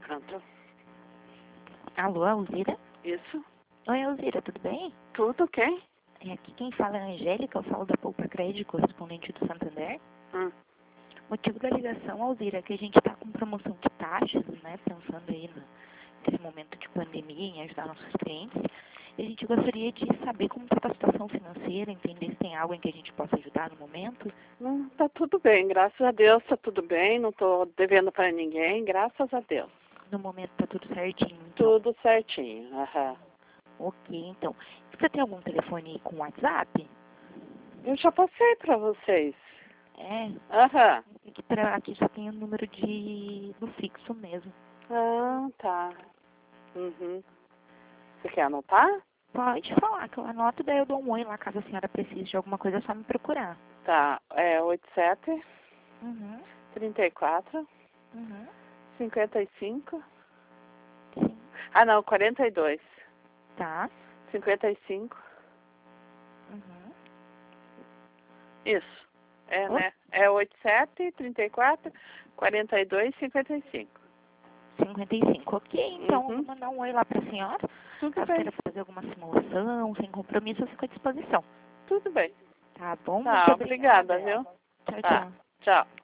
Pronto. Alô, Alzira? Isso. Oi, Alzira, tudo bem? Tudo ok? Aqui quem fala é a Angélica, eu falo da Poupa Crédito, correspondente do Santander. Motivo da ligação, Alzira, é que a gente está com promoção de taxas, né, pensando aí nesse momento de pandemia, em ajudar nossos clientes. E a gente gostaria de saber como está a situação financeira, entender se tem algo em que a gente possa ajudar no momento. Tá tudo bem, graças a Deus tá tudo bem, não tô devendo para ninguém, graças a Deus. No momento está tudo certinho, então. Tudo certinho, aham. Ok, então. Você tem algum telefone com WhatsApp? Eu já passei para vocês. É, Aham. aqui só tem o número do fixo mesmo. Ah, tá. Uhum. Você quer anotar? Pode falar que eu anoto, daí eu dou um oi lá, caso a senhora precise de alguma coisa, é só me procurar. Tá, é 87 Uhum, 34 uhum, 55. sim. Ah, não, 42 Tá, 55. uhum. Isso. É, Oh, né? É 87 34 42 55. 55, ok, então eu vou Uhum. mandar um oi lá pra senhora. Tudo Caso bem. queira fazer alguma simulação, sem compromisso, eu fico à disposição. Tudo bem. Tá bom? Muito Tá, obrigada, obrigada. viu? Tchau, Tá. tchau. Tchau.